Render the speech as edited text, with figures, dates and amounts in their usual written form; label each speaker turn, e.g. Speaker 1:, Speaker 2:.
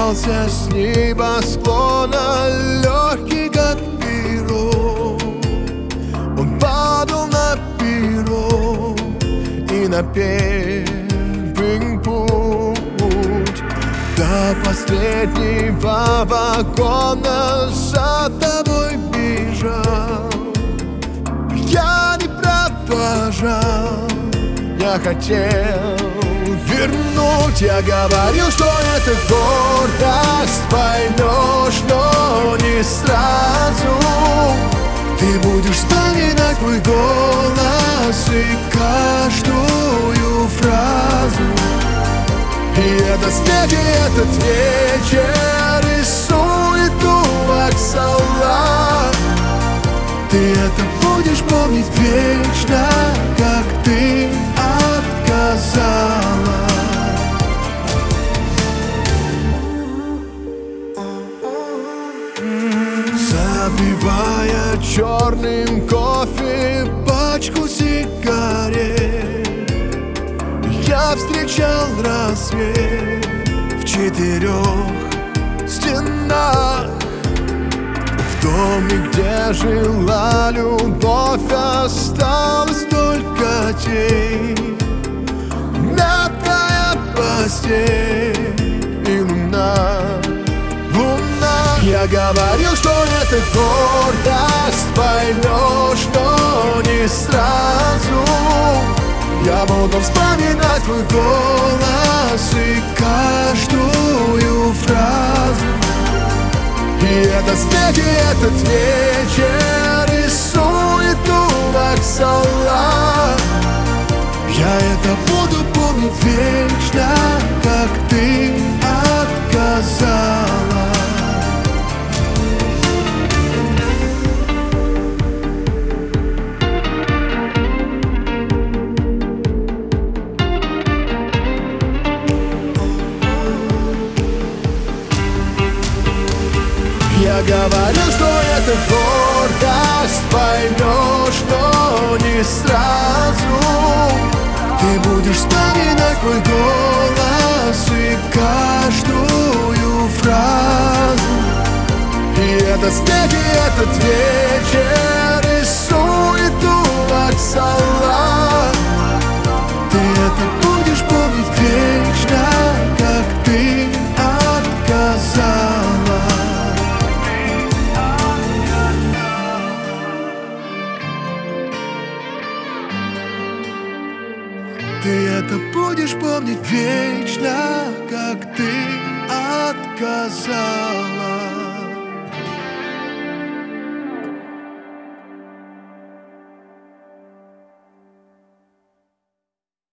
Speaker 1: сорвался с небосклона, легкий как перо. Он падал на перо и на первый путь до последнего вагона за тобой бежал. Я не продолжал, я хотел вернуть. Я говорил, что это гордость, поймешь, но не сразу. Ты будешь вспоминать мой голос и каждую фразу. И это смех, и этот вечер рисует вокзала. Ты это будешь помнить вечно, как ты отказала. Запивая черным кофе пачку сигарет, я встречал рассвет в 4 стенах. В доме, где жила любовь, осталась только тень, мятная постель и луна. Я говорил, что это гордость, поймешь, но не сразу. Я буду вспоминать твой голос и каждую фразу. И это смех, и этот вечер рисует вокзала. Я это буду помнить вечно, как ты отказала. Я говорил, что это гордость, поймешь, но не сразу. Ты будешь вспоминать мой голос и каждую фразу. И это смех, и этот вечер рисует вокзала. Ты это будешь помнить вечно, как ты отказала. Ты это будешь помнить вечно, как ты отказала.